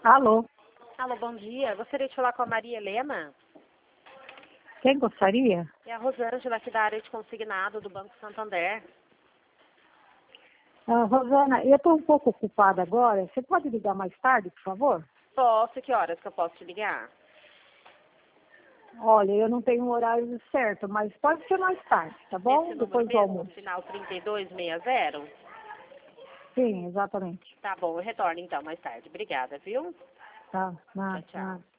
Alô, Alô, bom dia. Gostaria de falar com a Maria Helena. quem gostaria? É a Rosângela aqui da área de consignado do Banco Santander. Rosana, eu estou um pouco ocupada agora. Você pode ligar mais tarde, por favor? Posso? Que horas que eu posso te ligar? Olha, eu não tenho um horário certo, mas pode ser mais tarde, tá bom? Esse número Depois do mesmo, almoço. final 3260? Sim, exatamente. Tá bom, eu retorno então mais tarde. Obrigada, viu? Tá, Tchau, nada, tchau. nada.